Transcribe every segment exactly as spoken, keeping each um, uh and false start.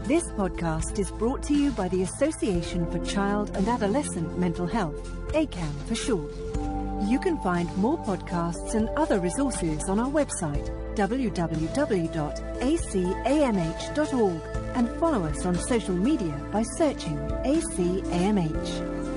This podcast is brought to you by the Association for Child and Adolescent Mental Health, A C A M for short. You can find more podcasts and other resources on our website, w w w dot a c a m h dot org, and follow us on social media by searching A C A M H.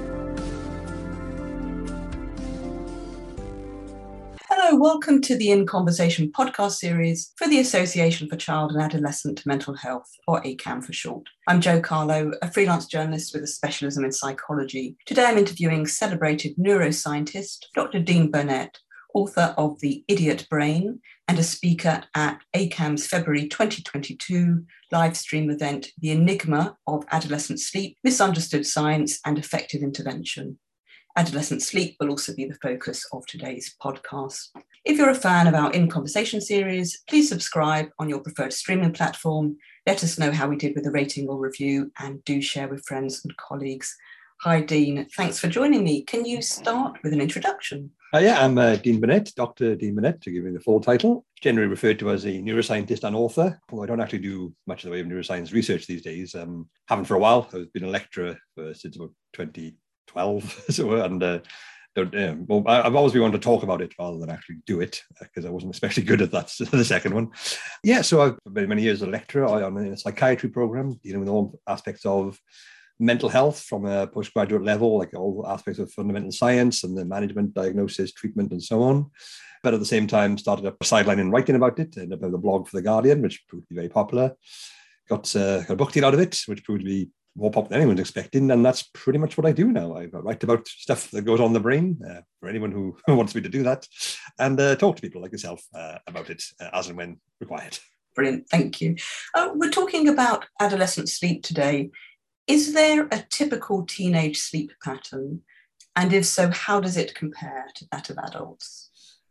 Hello, welcome to the In Conversation podcast series for the Association for Child and Adolescent Mental Health, or A C A M for short. I'm Jo Carlo, a freelance journalist with a specialism in psychology. Today I'm interviewing celebrated neuroscientist Doctor Dean Burnett, author of The Idiot Brain and a speaker at A C A M's February twenty twenty-two live stream event, The Enigma of Adolescent Sleep, Misunderstood Science and Effective Intervention. Adolescent sleep will also be the focus of today's podcast. If you're a fan of our In Conversation series, please subscribe on your preferred streaming platform. Let us know how we did with a rating or review, and do share with friends and colleagues. Hi, Dean. Thanks for joining me. Can you start with an introduction? Uh, yeah, I'm uh, Dean Burnett, Doctor Dean Burnett, to give you the full title. Generally referred to as a neuroscientist and author, although I don't actually do much in the way of neuroscience research these days. Um, haven't for a while. I've been a lecturer for, since about twenty twelve, so, and uh, uh, well, I've always been wanting to talk about it rather than actually do it, because I wasn't especially good at that, the second one. Yeah, so I've been many years as a lecturer on a psychiatry program, dealing with all aspects of mental health from a postgraduate level, like all aspects of fundamental science and the management, diagnosis, treatment, and so on. But at the same time, started a sideline in writing about it, and about the blog for The Guardian, which proved to be very popular. Got, uh, got a book deal out of it, which proved to be more popular than anyone's expecting, and that's pretty much what I do now. I write about stuff that goes on the brain uh, for anyone who wants me to do that, and uh, talk to people like yourself uh, about it uh, as and when required. Brilliant, thank you. Uh, we're talking about adolescent sleep today. Is there a typical teenage sleep pattern? And if so, how does it compare to that of adults?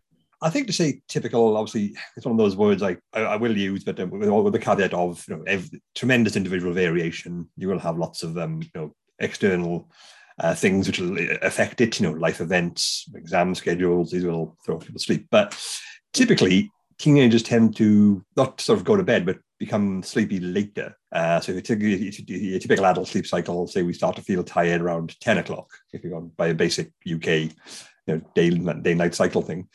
I think to say typical, obviously, it's one of those words I, I, I will use, but with, with the caveat of, you know, every, tremendous individual variation. You will have lots of um, you know, external uh, things which will affect it, you know, life events, exam schedules, these will throw people to sleep. But typically, teenagers tend to not sort of go to bed, but become sleepy later. Uh, so if you take a typical adult sleep cycle, say we start to feel tired around ten o'clock, if you're on by a basic U K you know, day, day night cycle thing.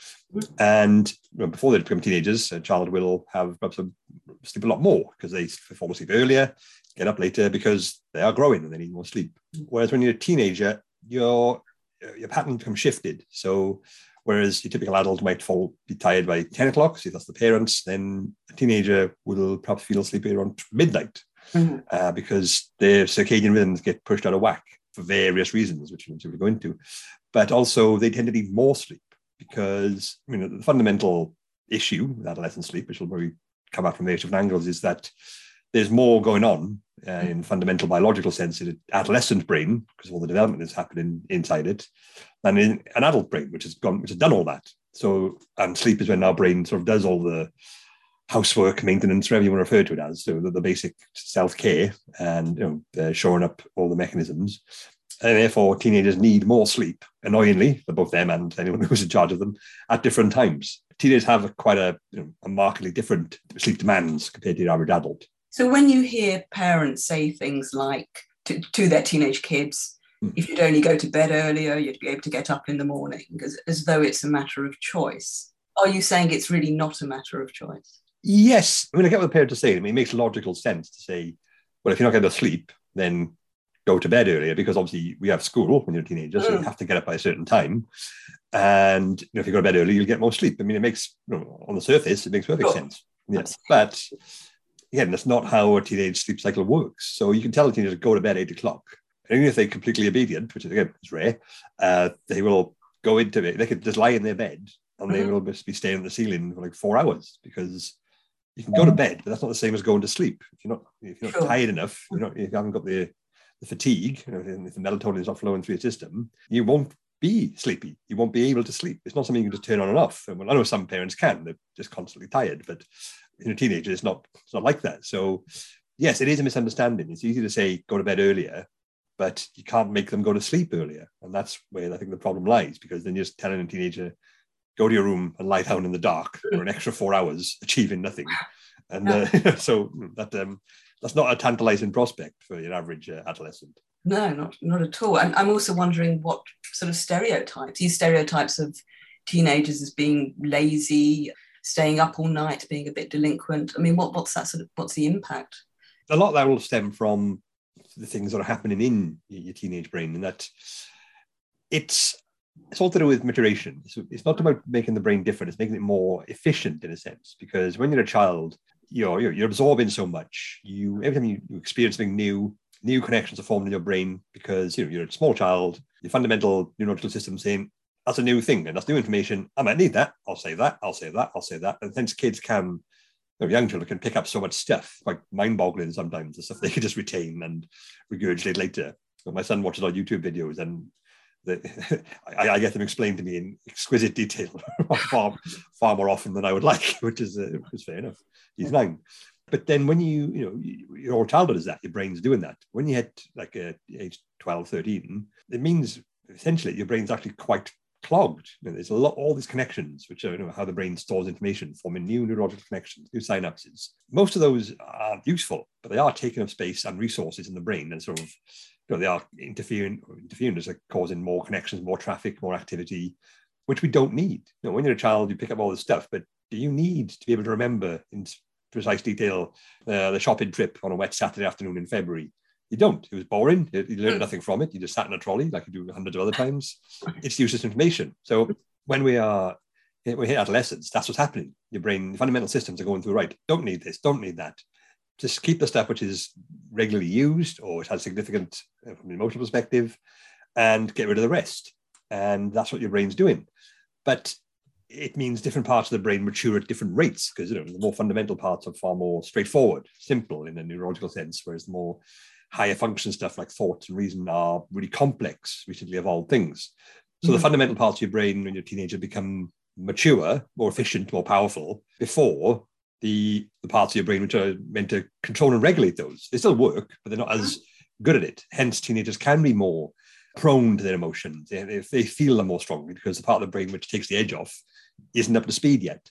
And you know, before they become teenagers, a child will have perhaps a, sleep a lot more because they fall asleep earlier, get up later because they are growing and they need more sleep. Whereas when you're a teenager, your your pattern becomes shifted. So whereas your typical adult might fall be tired by ten o'clock, see that's the parents, then a teenager will perhaps feel sleepy around midnight mm-hmm. uh, because their circadian rhythms get pushed out of whack for various reasons, which we'll go into. But also they tend to need more sleep because, I mean, the fundamental issue with adolescent sleep, which will probably come out from various different angles, is that there's more going on uh, in fundamental biological sense in an adolescent brain, because all the development is happening inside it, than in an adult brain, which has gone, which has done all that. So, and sleep is when our brain sort of does all the housework, maintenance, whatever you want to refer to it as, so the, the basic self-care and, you know, uh, shoring up all the mechanisms. And therefore, teenagers need more sleep, annoyingly, for both them and anyone who's in charge of them, at different times. Teenagers have a, quite a, you know, a markedly different sleep demands compared to the average adult. So when you hear parents say things like to, to their teenage kids, mm. if you'd only go to bed earlier, you'd be able to get up in the morning, as, as though it's a matter of choice. Are you saying it's really not a matter of choice? Yes. I mean, I get what the parents are saying. I mean, it makes logical sense to say, well, if you're not getting to sleep, then go to bed earlier, because obviously we have school when you're a teenager, so mm. you have to get up by a certain time. And you know, if you go to bed early, you'll get more sleep. I mean, it makes, you know, on the surface, it makes perfect sure. sense. Yes, but again, that's not how a teenage sleep cycle works. So you can tell a teenager to go to bed at eight o'clock. And even if they're completely obedient, which again is rare, uh, they will go into it. They could just lie in their bed and mm-hmm. they will just be staring at the ceiling for like four hours because you can go to bed, but that's not the same as going to sleep. If you're not, if you're not sure. tired enough, you're not, you haven't got the the fatigue, you know, if the melatonin is not flowing through your system, you won't be sleepy. You won't be able to sleep. It's not something you can just turn on and off. And well, I know some parents can, they're just constantly tired, but in a teenager, it's not, it's not like that. So yes, it is a misunderstanding. It's easy to say, go to bed earlier, but you can't make them go to sleep earlier. And that's where I think the problem lies, because then you're just telling a teenager, go to your room and lie down in the dark for an extra four hours, achieving nothing. And uh, so that um, that's not a tantalizing prospect for your average uh, adolescent. No, not not at all. And I'm also wondering what sort of stereotypes, these stereotypes of teenagers as being lazy, staying up all night, being a bit delinquent. I mean, what what's that sort of, what's the impact? A lot of that will stem from the things that are happening in your teenage brain, and that it's it's all to do with maturation. So it's not about making the brain different, it's making it more efficient in a sense, because when you're a child, you're you're, you're absorbing so much. You every time you, you experience something new, new connections are formed in your brain because you know you're a small child. Your fundamental neurological system saying that's a new thing and that's new information. I might need that. I'll save that. I'll save that. I'll save that. And hence kids can, you know, young children can pick up so much stuff, like mind-boggling sometimes, the stuff they can just retain and regurgitate later. But my son watches our YouTube videos and the, I, I get them explained to me in exquisite detail far, far more often than I would like, which is, uh, which is fair enough. He's nine. But then when you, you know, your whole childhood is that, your brain's doing that. When you hit like uh, age twelve, thirteen, it means essentially your brain's actually quite clogged. You know, there's a lot, all these connections, which are, you know, how the brain stores information, forming new neurological connections, new synapses. Most of those aren't useful, but they are taking up space and resources in the brain, and sort of, you know, they are interfering, interfering as like causing more connections, more traffic, more activity, which we don't need. You know, when you're a child, you pick up all this stuff, but do you need to be able to remember in precise detail uh, the shopping trip on a wet Saturday afternoon in February? You don't. It was boring. You learned nothing from it. You just sat in a trolley like you do hundreds of other times. It's useless information. So when we are we hit adolescence, that's what's happening. Your brain, fundamental systems are going through, right, don't need this, don't need that. Just keep the stuff which is regularly used or which has significant uh, from an emotional perspective, and get rid of the rest. And that's what your brain's doing. But it means different parts of the brain mature at different rates, because, you know, the more fundamental parts are far more straightforward, simple in a neurological sense, whereas the more higher function stuff like thought and reason are really complex, recently evolved things. So mm-hmm. the fundamental parts of your brain when you're a teenager become mature, more efficient, more powerful before the, the parts of your brain which are meant to control and regulate those. They still work, but they're not as good at it. Hence, teenagers can be more prone to their emotions if they feel them more strongly, because the part of the brain which takes the edge off isn't up to speed yet.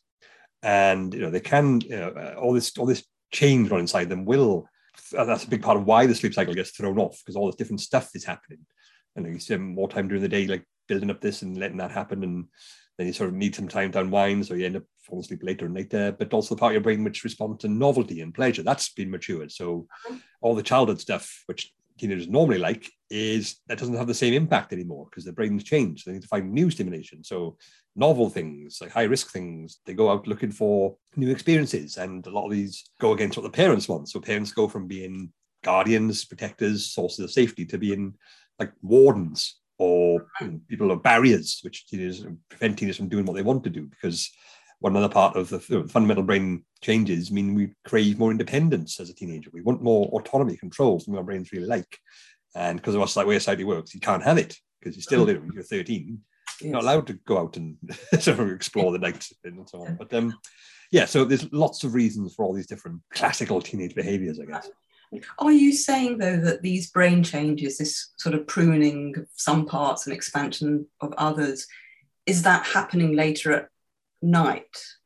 And, you know, they can, you know, uh, all this all this change on inside them will, uh, that's a big part of why the sleep cycle gets thrown off, because all this different stuff is happening. And you spend more time during the day, like building up this and letting that happen. And then you sort of need some time to unwind, so you end up falling asleep later and later. But also the part of your brain which responds to novelty and pleasure, that's been matured. So all the childhood stuff, which teenagers normally like, is that doesn't have the same impact anymore because the brain's changed. They need to find new stimulation. So novel things, like high risk things, they go out looking for new experiences. And a lot of these go against what the parents want. So parents go from being guardians, protectors, sources of safety to being like wardens or people are barriers, which teenagers prevent teenagers from doing what they want to do, because one other part of the, you know, fundamental brain changes mean we crave more independence as a teenager. We want more autonomy, control, something our brains really like. And because of us, like way society works, you can't have it because you're still, you know, you're thirteen. Yes. You're not allowed to go out and sort of explore the night and so on. But um, yeah, so there's lots of reasons for all these different classical teenage behaviors, I guess. Are you saying, though, that these brain changes, this sort of pruning of some parts and expansion of others, is that happening later at night?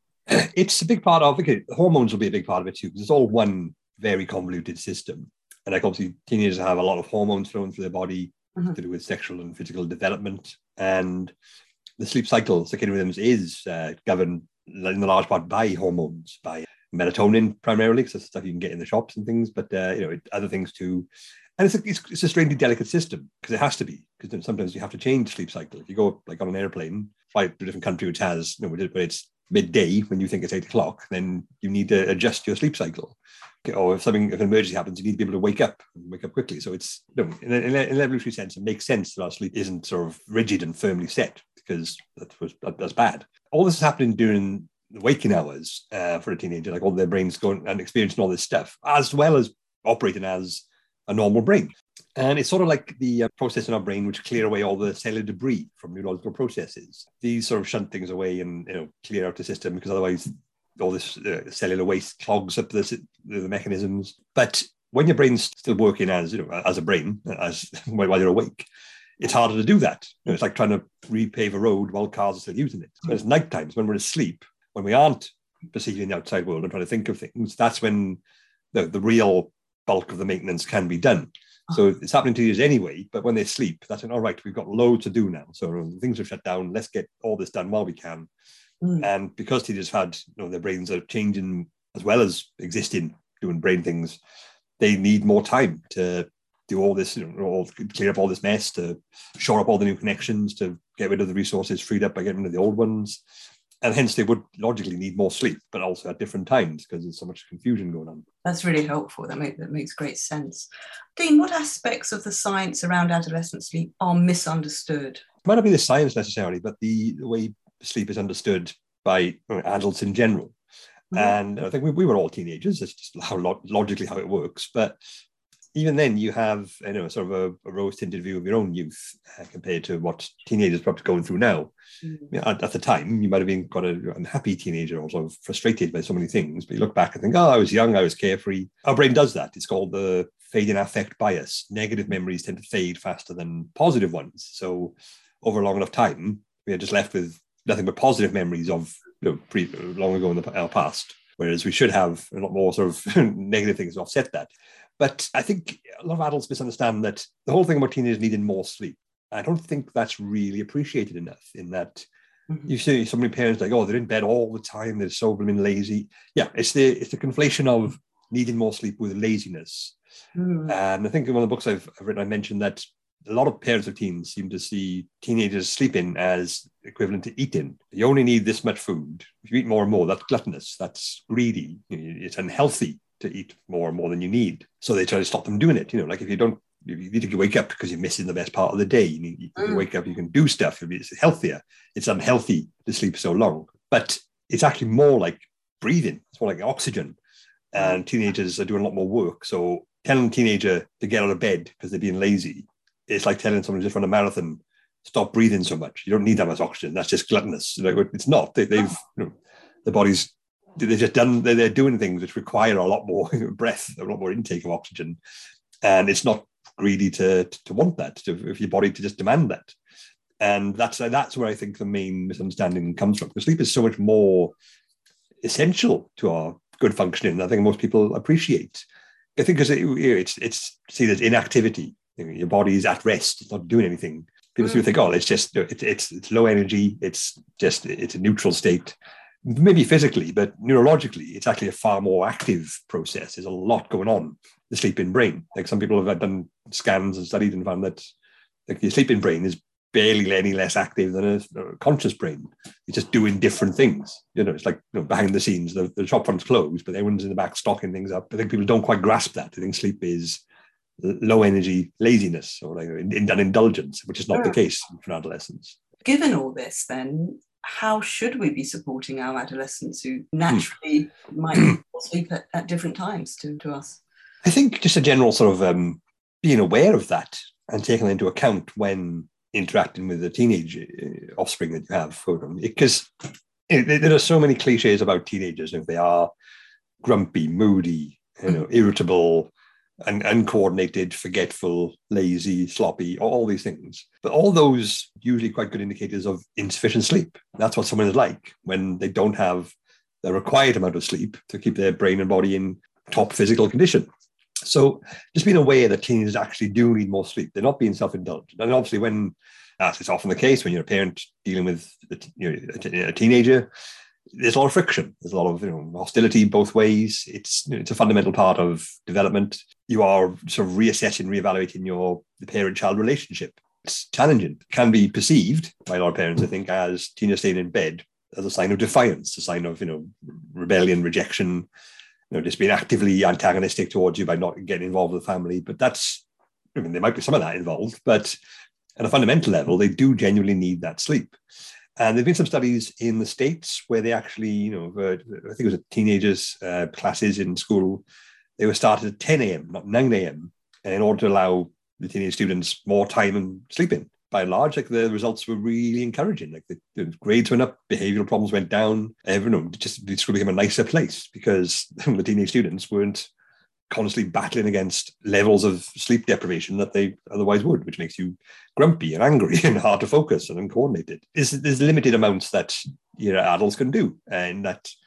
It's a big part of, okay, hormones will be a big part of it too, because it's all one very convoluted system. And like obviously teenagers have a lot of hormones flowing through their body mm-hmm. to do with sexual and physical development. And the sleep cycle, circadian rhythms, is uh, governed in a large part by hormones, by melatonin primarily, because that's stuff you can get in the shops and things, but uh, you know, other things too. And it's a, it's, it's a strangely delicate system, because it has to be, because sometimes you have to change the sleep cycle. If you go like on an airplane, fly to a different country which has, you know, where it's midday when you think it's eight o'clock, then you need to adjust your sleep cycle. Okay, or if something, if an emergency happens, you need to be able to wake up and wake up quickly. So it's, you know, in, a, in, a, in an evolutionary sense, it makes sense that our sleep isn't sort of rigid and firmly set, because that was that, that's bad. All this is happening during the waking hours uh, for a teenager, like all their brains going and experiencing all this stuff, as well as operating as a normal brain. And it's sort of like the uh, process in our brain which clear away all the cellular debris from neurological processes. These sort of shunt things away and, you know, clear out the system, because otherwise all this uh, cellular waste clogs up the, the mechanisms. But when your brain's still working as, you know, as a brain, as while you're awake, it's harder to do that. You know, it's like trying to repave a road while cars are still using it. So it's night times when we're asleep, when we aren't perceiving the outside world and trying to think of things, that's when the, the real bulk of the maintenance can be done. So it's happening to teenagers anyway, but when they sleep, that's an, all right, we've got loads to do now. So things are shut down. Let's get all this done while we can. Mm. And because teenagers had, you know, their brains are changing as well as existing, doing brain things, they need more time to do all this, you know, all, clear up all this mess, to shore up all the new connections, to get rid of the resources freed up by getting rid of the old ones. And hence they would logically need more sleep, but also at different times because there's so much confusion going on. That's really helpful. That, make, that makes great sense. Dean, what aspects of the science around adolescent sleep are misunderstood? It might not be the science necessarily, but the, the way sleep is understood by you know, adults in general. Mm-hmm. And I think we, we were all teenagers. That's just how logically how it works. But even then, you have you know sort of a, a rose-tinted view of your own youth uh, compared to what teenagers are probably going through now. Mm-hmm. You know, at, at the time, you might have been quite an unhappy teenager or sort of frustrated by so many things. But you look back and think, oh, I was young, I was carefree. Our brain does that. It's called the fading affect bias. Negative memories tend to fade faster than positive ones. So over a long enough time, we are just left with nothing but positive memories of you know, pre, long ago in the, our past. Whereas we should have a lot more sort of negative things to offset that. But I think a lot of adults misunderstand that the whole thing about teenagers needing more sleep. I don't think that's really appreciated enough in that mm-hmm. you see so many parents like, oh, they're in bed all the time. They're so blooming lazy. Yeah, it's the it's the conflation of needing more sleep with laziness. Mm. And I think in one of the books I've, I've written, I mentioned that a lot of parents of teens seem to see teenagers sleeping as equivalent to eating. You only need this much food. If you eat more and more, that's gluttonous. That's greedy. It's unhealthy to eat more and more than you need. So they try to stop them doing it. You know, like if you don't, you need to wake up because you're missing the best part of the day. You need to mm. wake up, you can do stuff. It's healthier. It's unhealthy to sleep so long. But it's actually more like breathing. It's more like oxygen. And teenagers are doing a lot more work. So telling a teenager to get out of bed because they're being lazy, it's like telling someone who's just run a marathon, stop breathing so much. You don't need that much oxygen. That's just gluttonous. Like, it's not. They, they've, you know, the body's, they've just done, they're, they're doing things which require a lot more breath, a lot more intake of oxygen. And it's not greedy to, to, to want that, to, if your body to just demand that. And that's, that's where I think the main misunderstanding comes from. Because sleep is so much more essential to our good functioning. I think most people appreciate. I think because it, it's, it's seen as inactivity. Your body is at rest. It's not doing anything. People mm. think, oh, it's just, it's, it's it's low energy. It's just, it's a neutral state. Maybe physically, but neurologically, it's actually a far more active process. There's a lot going on, the sleeping brain. Like some people have done scans and studied and found that like the sleeping brain is barely any less active than a, a conscious brain. It's just doing different things. You know, it's like you know, behind the scenes, the, the shop front's closed, but everyone's in the back stocking things up. I think people don't quite grasp that. I think sleep is low energy laziness or like an indulgence, which is not the case for adolescents. Given all this, then, how should we be supporting our adolescents who naturally hmm. might sleep at, at different times to, to us? I think just a general sort of um, being aware of that and taking into account when interacting with the teenage offspring that you have for them. Because there are so many cliches about teenagers. If they are grumpy, moody, you know, irritable, and uncoordinated, forgetful, lazy, sloppy, all these things. But all those usually quite good indicators of insufficient sleep. That's what someone is like when they don't have the required amount of sleep to keep their brain and body in top physical condition. So just being aware that teenagers actually do need more sleep. They're not being self-indulgent. And obviously when, as is often the case, when you're a parent dealing with a, you know, a teenager, there's a lot of friction. There's a lot of you know, hostility both ways. It's it's a fundamental part of development. You are sort of reassessing, reevaluating your the parent-child relationship. It's challenging. It can be perceived by a lot of parents, I think, as teenagers staying in bed as a sign of defiance, a sign of you know rebellion, rejection, you know, just being actively antagonistic towards you by not getting involved with the family. But that's, I mean, there might be some of that involved, but at a fundamental level, they do genuinely need that sleep. And there've been some studies in the States where they actually, you know, uh, I think it was teenagers uh, classes in school, they were started at ten a.m., not nine a.m., in order to allow the teenage students more time and sleeping. By and large, like the results were really encouraging. Like the, the grades went up, behavioural problems went down. Everyone, just the school became a nicer place because the teenage students weren't constantly battling against levels of sleep deprivation that they otherwise would, which makes you grumpy and angry and hard to focus and uncoordinated. There's, there's limited amounts that you know adults can do, and that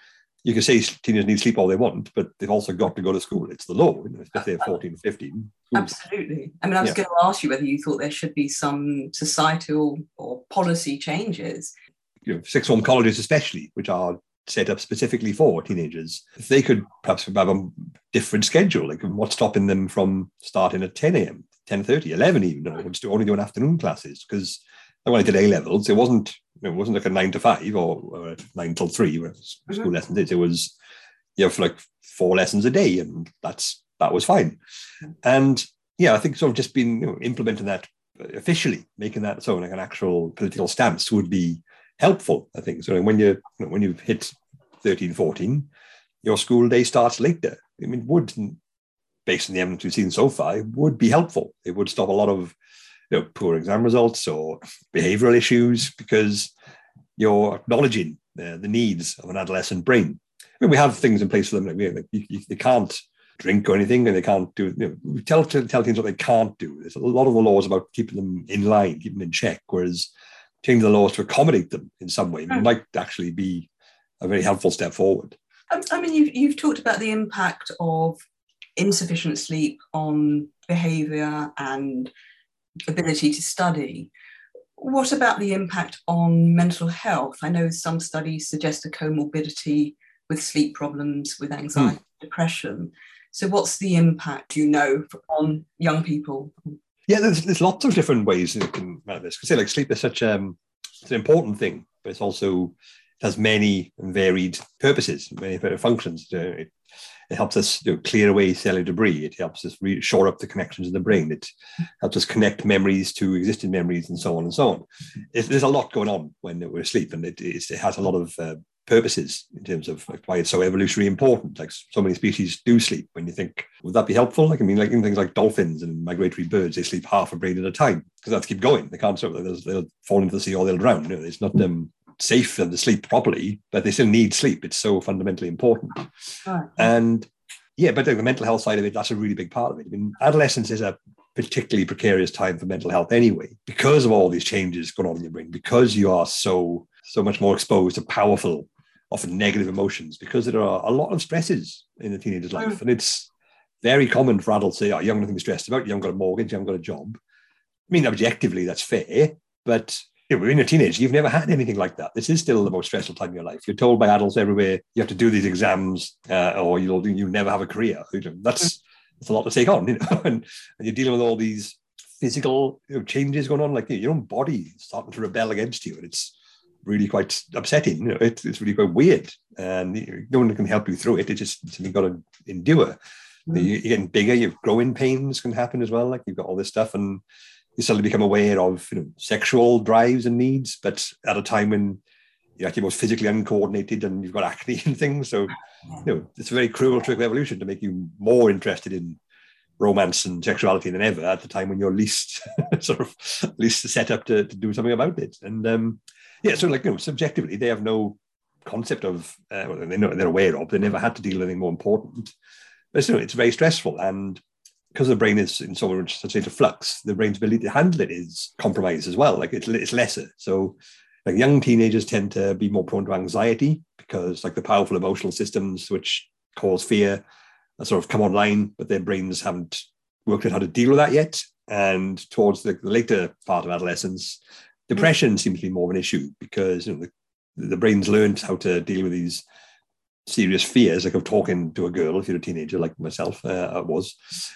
you can say teenagers need sleep all they want, but they've also got to go to school. It's the law, you know, if they're fourteen, fifteen. Absolutely. I mean, I was yeah. going to ask you whether you thought there should be some societal or policy changes. You know, sixth form colleges especially, which are set up specifically for teenagers, if they could perhaps have a different schedule, like what's stopping them from starting at ten a.m., ten thirty, eleven even, you know, only doing afternoon classes? Because when I did A levels, it wasn't it wasn't like a nine to five or, or nine till three, where school mm-hmm. lessons is. It was you know for like four lessons a day, and that's that was fine. And yeah, I think sort of just being you know, implementing that officially, making that so like an actual political stance would be helpful, I think. So when you, you know, when you've hit thirteen, fourteen, your school day starts later. I mean, would, based on the evidence we've seen so far, it would be helpful. It would stop a lot of you know, poor exam results or behavioral issues, because you're acknowledging uh, the needs of an adolescent brain. I mean, we have things in place for them. Like, we, like you, you, they can't drink or anything, and they can't do, you know, we tell, tell teens what they can't do. There's a lot of the laws about keeping them in line, keeping them in check, whereas changing the laws to accommodate them in some way mm. might actually be a very helpful step forward. I mean, you've, you've talked about the impact of insufficient sleep on behaviour and ability to study. What about the impact on mental health? I know some studies suggest a comorbidity with sleep problems, with anxiety, mm. depression. So what's the impact, you know, on young people? Yeah, there's, there's lots of different ways you can manage this. Because like sleep is such um, it's an important thing, but it's also it has many and varied purposes, many varied functions. It, it helps us you know, clear away cellular debris. It helps us re- shore up the connections in the brain. It helps us connect memories to existing memories, and so on and so on. It, there's a lot going on when we're asleep, and it, it has a lot of uh, purposes in terms of like, why it's so evolutionarily important. Like so many species do sleep. When you think, would that be helpful? Like I mean, like in things like dolphins and migratory birds, they sleep half a brain at a time because they have to keep going. They can't sort of they'll, they'll fall into the sea or they'll drown. You know, it's not um, safe for them to sleep properly, but they still need sleep. It's so fundamentally important. Right. And yeah, but like, the mental health side of it, that's a really big part of it. I mean, adolescence is a particularly precarious time for mental health anyway, because of all these changes going on in your brain, because you are so so much more exposed to powerful, often negative emotions, because there are a lot of stresses in a teenager's life. Mm. And it's very common for adults to say, oh, you haven't nothing to be stressed about. You haven't got a mortgage, you haven't got a job. I mean, objectively, that's fair. But you know, when you're a teenager, you've never had anything like that. This is still the most stressful time in your life. You're told by adults everywhere, you have to do these exams uh, or you'll you'll never have a career. That's, that's a lot to take on. You know? and, and you're dealing with all these physical you know, changes going on, like you know, your own body starting to rebel against you. And it's really quite upsetting. You know, it, it's really quite weird, and you know, no one can help you through it. It's just something you've got to endure. Mm. You're getting bigger. Your growing pains can happen as well. Like you've got all this stuff, and you suddenly become aware of you know sexual drives and needs, but at a time when you're actually most physically uncoordinated and you've got acne and things. So you know, it's a very cruel trick of evolution to make you more interested in romance and sexuality than ever at the time when you're least sort of least set up to, to do something about it. And um, yeah, so like you know, subjectively, they have no concept of uh, well, they know they're aware of. They never had to deal with anything more important, but still, it's very stressful. And because the brain is in so much state of flux, the brain's ability to handle it is compromised as well. Like it's it's lesser. So like young teenagers tend to be more prone to anxiety because like the powerful emotional systems which cause fear sort of come online, but their brains haven't worked out how to deal with that yet. And towards the, the later part of adolescence, depression mm. seems to be more of an issue because you know the, the brain's learned how to deal with these serious fears, like of talking to a girl if you're a teenager, like myself uh, I was,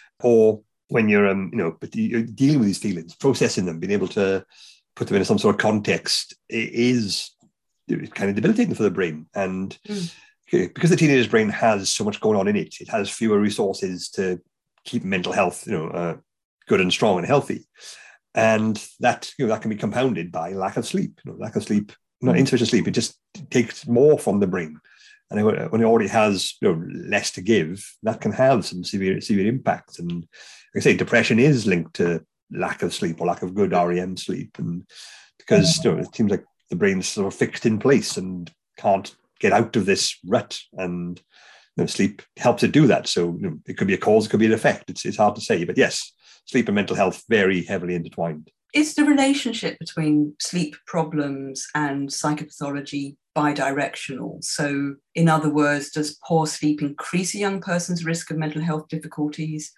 or when you're um you know but you're dealing with these feelings, processing them, being able to put them in some sort of context is kind of debilitating for the brain. And mm. because the teenager's brain has so much going on in it, it has fewer resources to keep mental health, you know, uh, good and strong and healthy, and that you know that can be compounded by lack of sleep. You know, lack of sleep, not insufficient sleep. It just takes more from the brain, and when it already has you know less to give, that can have some severe severe impacts. And like I say, depression is linked to lack of sleep or lack of good R E M sleep, and because you know it seems like the brain's sort of fixed in place and can't get out of this rut, and you know, sleep helps it do that. So you know, it could be a cause, it could be an effect. It's it's hard to say, but yes, sleep and mental health very heavily intertwined. Is the relationship between sleep problems and psychopathology bidirectional. So in other words, does poor sleep increase a young person's risk of mental health difficulties,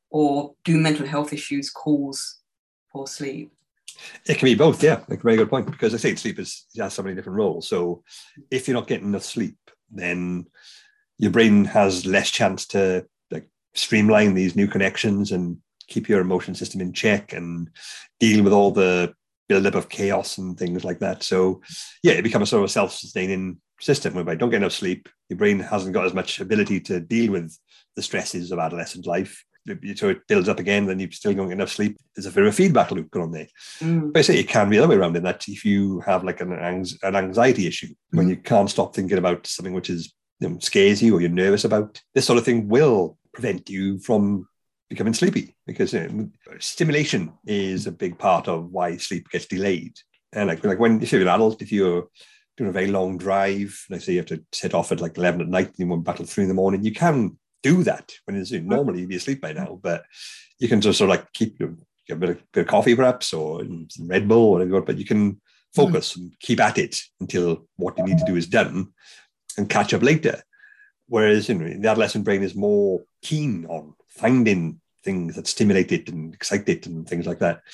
or do mental health issues cause poor sleep? It can be both, yeah. Like, very good point, because I say sleep is, it has so many different roles. So if you're not getting enough sleep, then your brain has less chance to like streamline these new connections and keep your emotion system in check and deal with all the buildup of chaos and things like that. So yeah, it becomes a sort of self-sustaining system whereby don't get enough sleep, your brain hasn't got as much ability to deal with the stresses of adolescent life. So it builds up again, then you still don't get enough sleep. There's a bit of a feedback loop going on there. Mm. But I say it can be the other way around, in that if you have like an, an anxiety issue, mm. when you can't stop thinking about something which is, you know, scares you or you're nervous about, this sort of thing will prevent you from becoming sleepy, because, you know, stimulation is a big part of why sleep gets delayed. And like, like when if you're an adult, if you're doing a very long drive, let's say you have to set off at like eleven at night and you want back till three in the morning, you can do that when it's, you know, normally you'd be asleep by now, but you can just sort of like keep, you know, get a bit of, bit of coffee perhaps, or some Red Bull or whatever, but you can focus mm. and keep at it until what you need to do is done and catch up later. Whereas, you know, the adolescent brain is more keen on finding things that stimulate it and excite it and things like that.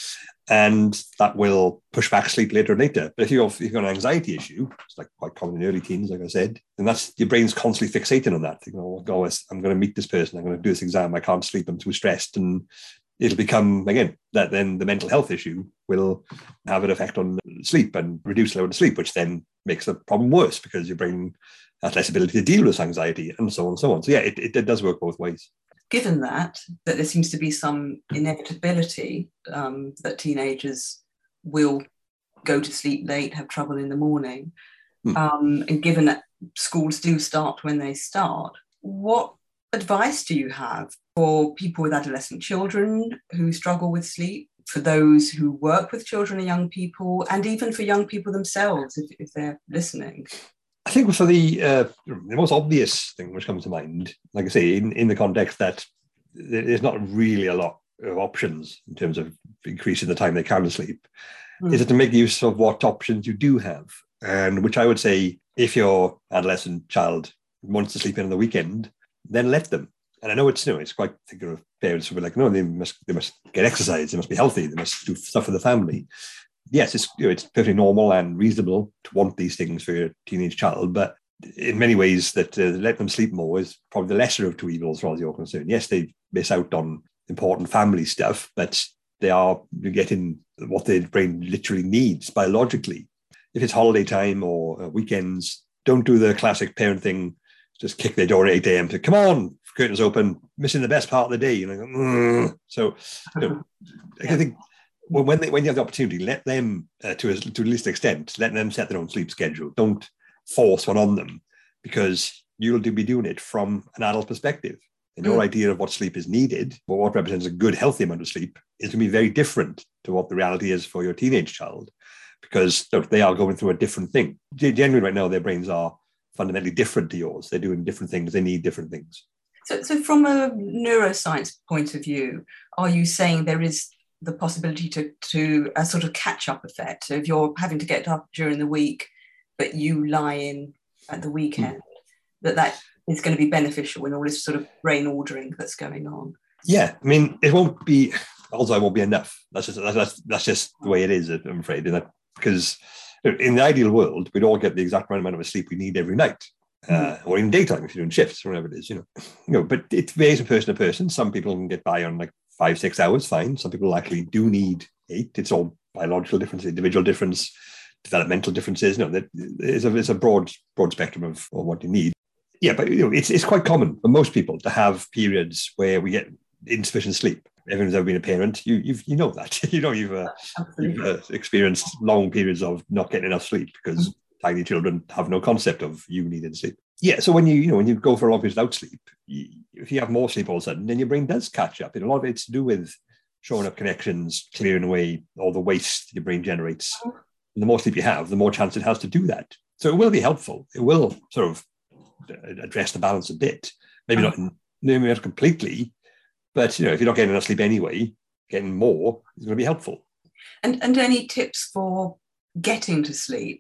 And that will push back sleep later and later. But if you've, if you've got an anxiety issue, it's like quite common in early teens, like I said, then that's your brain's constantly fixating on that. Thinking, oh, God, I'm going to meet this person, I'm going to do this exam, I can't sleep, I'm too stressed. And it'll become, again, that then the mental health issue will have an effect on sleep and reduce the level of sleep, which then makes the problem worse because your brain has less ability to deal with anxiety and so on and so on. So yeah, it, it, it does work both ways. Given that, that there seems to be some inevitability um, that teenagers will go to sleep late, have trouble in the morning, hmm. um, and given that schools do start when they start, what advice do you have for people with adolescent children who struggle with sleep, for those who work with children and young people, and even for young people themselves, if, if they're listening? I think for the uh, the most obvious thing which comes to mind, like I say, in, in the context that there's not really a lot of options in terms of increasing the time they can sleep, mm. is it to make use of what options you do have. And which I would say, if your adolescent child wants to sleep in on the weekend, then let them. And I know it's, you know, it's quite thinking of parents who are like, no, they must they must get exercise, they must be healthy, they must do stuff for the family. Yes, it's, you know, it's perfectly normal and reasonable to want these things for your teenage child, but in many ways that uh, let them sleep more is probably the lesser of two evils as far as you're concerned. Yes, they miss out on important family stuff, but they are getting what their brain literally needs biologically. If it's holiday time or uh, weekends, don't do the classic parent thing, just kick their door at eight a.m. to, come on, curtains open, missing the best part of the day. You know, mm. So you know, I think well, when they, when you have the opportunity, let them, uh, to, a, to the least extent, let them set their own sleep schedule. Don't force one on them, because you'll be doing it from an adult perspective. And your mm. idea of what sleep is needed, or what represents a good, healthy amount of sleep, is going to be very different to what the reality is for your teenage child, because look, they are going through a different thing. Generally, right now, their brains are fundamentally different to yours. They're doing different things. They need different things. So, so from a neuroscience point of view, are you saying there is the possibility to, to a sort of catch-up effect? So if you're having to get up during the week, but you lie in at the weekend, mm. that that is going to be beneficial in all this sort of brain ordering that's going on? Yeah, I mean, it won't be, also it won't be enough. That's just that's, that's just the way it is, I'm afraid. Because in the ideal world, we'd all get the exact right amount of sleep we need every night. Uh, or in daytime if you're doing shifts or whatever it is, you know. You know, but it varies from person to person. Some people can get by on like five, six hours, fine. Some people actually do need eight. It's all biological difference, individual difference, developmental differences. No, there's a, it's a broad, broad spectrum of, of what you need. Yeah, but you know, it's it's quite common for most people to have periods where we get insufficient sleep. Everyone who's ever been a parent, you you've, you know that. you know you've, uh, you've uh, experienced long periods of not getting enough sleep because mm-hmm. tiny children have no concept of you needing sleep. Yeah, so when you you know when you go for a long period without sleep, you, if you have more sleep all of a sudden, then your brain does catch up. And a lot of it's to do with showing up connections, clearing away all the waste your brain generates. And the more sleep you have, the more chance it has to do that. So it will be helpful. It will sort of address the balance a bit. Maybe not, maybe not completely, but you know, if you're not getting enough sleep anyway, getting more is going to be helpful. And and any tips for getting to sleep?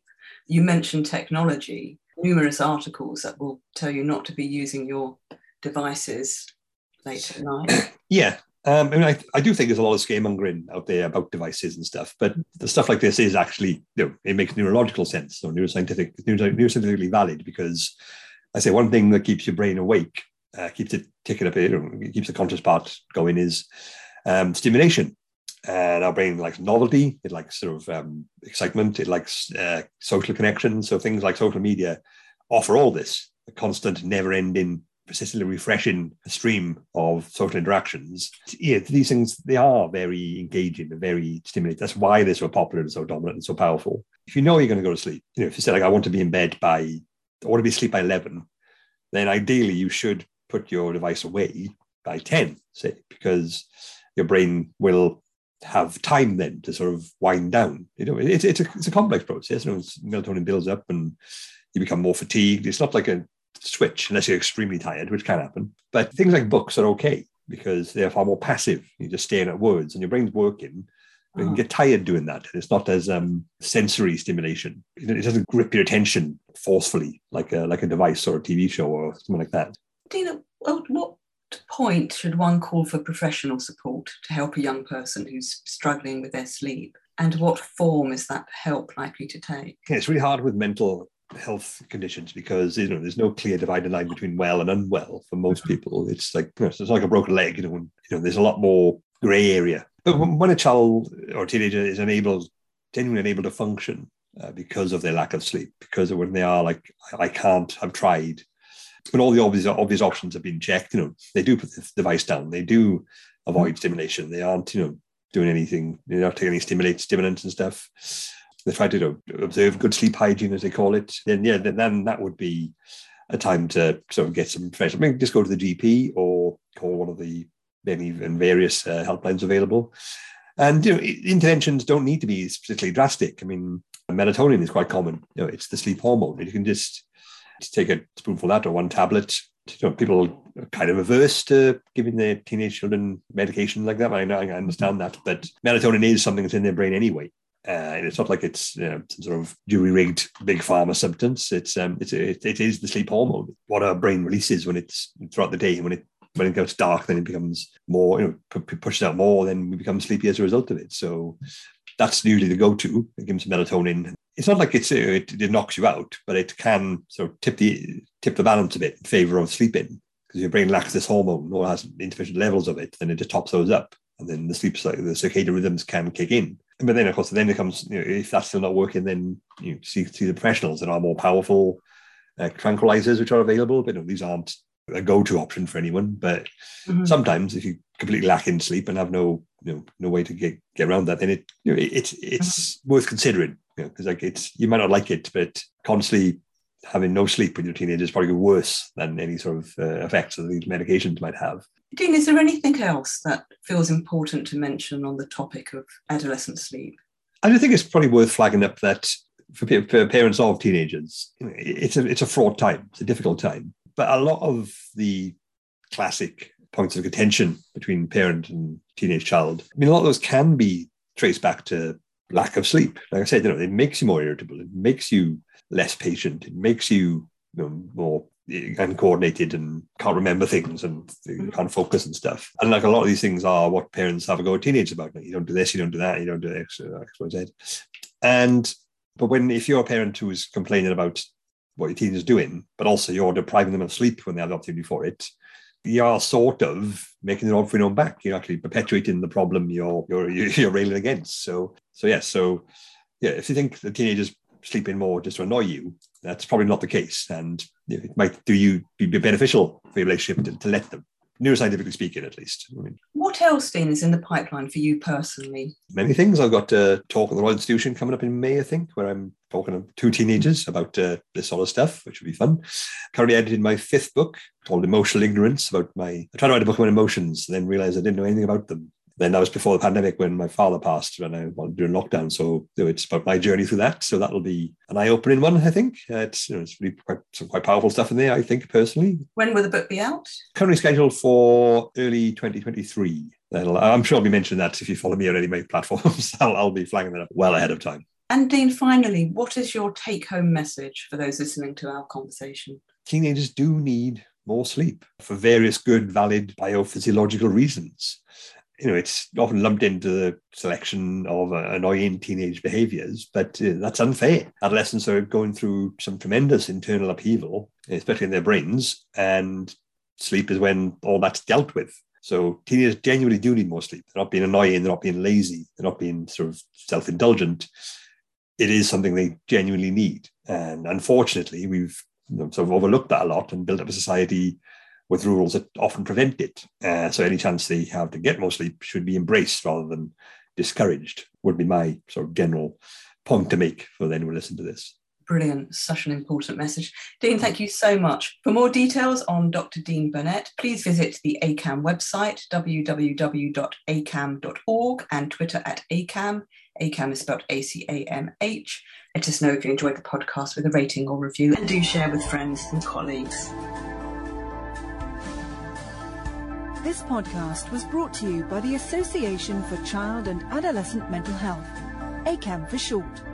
You mentioned technology, numerous articles that will tell you not to be using your devices late at night. Yeah. Um, I mean, I, I do think there's a lot of scaremongering out there about devices and stuff, but the stuff like this is actually, you know, it makes neurological sense, or neuroscientific, neuroscientifically valid, because I say one thing that keeps your brain awake, uh, keeps it ticking up, you know, keeps the conscious part going, is um, stimulation. And our brain likes novelty, it likes sort of um, excitement, it likes uh, social connection. So things like social media offer all this, a constant, never-ending, persistently refreshing stream of social interactions. Yeah, these things, they are very engaging and very stimulating. That's why they're so popular and so dominant and so powerful. If you know you're going to go to sleep, you know, if you say, like, I want to be in bed by, I want to be asleep by eleven, then ideally you should put your device away by ten, say, because your brain will have time then to sort of wind down. You know, it's it's a it's a complex process. You know, melatonin builds up and you become more fatigued. It's not like a switch unless you're extremely tired, which can happen. But things like books are okay because they're far more passive. You're just staring at words and your brain's working. But you can get tired doing that. And it's not as um, sensory stimulation. It doesn't grip your attention forcefully like a like a device or a T V show or something like that. Dina, well, what point should one call for professional support to help a young person who's struggling with their sleep? And what form is that help likely to take? Yeah, it's really hard with mental health conditions because, you know, there's no clear dividing line between well and unwell for most people. It's like, you know, it's like a broken leg, you know, and, you know, there's a lot more grey area. But when a child or a teenager is unable, genuinely unable to function uh, because of their lack of sleep, because of when they are like, I can't, I've tried, when all the obvious obvious options have been checked, you know, they do put the device down, they do avoid stimulation, they aren't, you know, doing anything, they're not taking any stimulate stimulants and stuff. They try to, you know, observe good sleep hygiene, as they call it. Then, yeah, then that would be a time to sort of get some fresh. I mean, just go to the G P or call one of the many and various uh, helplines available. And, you know, interventions don't need to be particularly drastic. I mean, melatonin is quite common. You know, it's the sleep hormone. You can just take a spoonful of that or one tablet. You know, people are kind of averse to giving their teenage children medication like that. I know, I understand that, but melatonin is something that's in their brain anyway. Uh, and it's not like it's, you know, some sort of jury-rigged big pharma substance. It's um, it's it, it is the sleep hormone. What our brain releases when it's throughout the day. When it when it gets dark, then it becomes more, you know, p- pushes out more. Then we become sleepy as a result of it. So that's usually the go-to. It gives melatonin. It's not like it's it, it knocks you out, but it can sort of tip the tip the balance a bit in favor of sleeping because your brain lacks this hormone or has insufficient levels of it. Then it just tops those up, and then the sleep cycle, the circadian rhythms can kick in. But then, of course, then it comes, you know, if that's still not working, then you see, see the professionals that are more powerful uh, tranquilizers, which are available. But you know, these aren't a go-to option for anyone. But mm-hmm. sometimes, if you completely lack in sleep and have no, you know, no way to get, get around that, then it, you know, it, it's it's mm-hmm. worth considering. You know, because like it's you might not like it, but constantly having no sleep when you're a teenager is probably worse than any sort of uh, effects that these medications might have. Dean, is there anything else that feels important to mention on the topic of adolescent sleep? I do think it's probably worth flagging up that for, for parents of teenagers, you know, it's a it's a fraught time, it's a difficult time. But a lot of the classic points of contention between parent and teenage child, I mean, a lot of those can be traced back to lack of sleep. Like I said, you know, it makes you more irritable, it makes you less patient, it makes you, you know, more uncoordinated and can't remember things and can't focus and stuff. And like a lot of these things are what parents have a go at teenagers about. Like, you don't do this, you don't do that, you don't do X, X, Y, Z. And but when if you're a parent who is complaining about what your teen is doing, but also you're depriving them of sleep when they have the opportunity for it, you are sort of making it on for your own back. You're actually perpetuating the problem you're you're you're railing against. So so yeah, so yeah, if you think the teenagers sleeping more just to annoy you, that's probably not the case, and you know, it might do you be beneficial for your relationship to, to let them, neuroscientifically speaking, at least. I mean, what else, Dean, is in the pipeline for you personally? Many things. I've got a talk at the Royal Institution coming up in May, I think, where I'm talking to two teenagers about uh, this sort of stuff, which would be fun. Currently editing my fifth book called Emotional Ignorance, about my, I tried to write a book about emotions, and then realised I didn't know anything about them. Then that was before the pandemic when my father passed when I was during lockdown. So you know, it's about my journey through that. So that'll be an eye-opening one, I think. Uh, it's, you know, it's really quite, some quite powerful stuff in there, I think, personally. When will the book be out? Currently scheduled for early twenty twenty-three. That'll, I'm sure I'll be mentioning that if you follow me on any of my platforms. I'll, I'll be flagging that up well ahead of time. And Dean, finally, what is your take-home message for those listening to our conversation? Teenagers do need more sleep for various good, valid biophysiological reasons. You know, it's often lumped into the selection of uh, annoying teenage behaviours, but uh, that's unfair. Adolescents are going through some tremendous internal upheaval, especially in their brains, and sleep is when all that's dealt with. So teenagers genuinely do need more sleep. They're not being annoying, they're not being lazy, they're not being sort of self-indulgent. It is something they genuinely need. And unfortunately, we've you know, sort of overlooked that a lot and built up a society with rules that often prevent it. Uh, so any chance they have to get more sleep should be embraced rather than discouraged, would be my sort of general point to make for anyone listening to this. Brilliant. Such an important message. Dean, thank you so much. For more details on Doctor Dean Burnett, please visit the A C A M website, w w w dot a c a m dot org, and Twitter at A C A M. A C A M is spelled A C A M H. Let us know if you enjoyed the podcast with a rating or review, and do share with friends and colleagues. This podcast was brought to you by the Association for Child and Adolescent Mental Health, A C A M for short.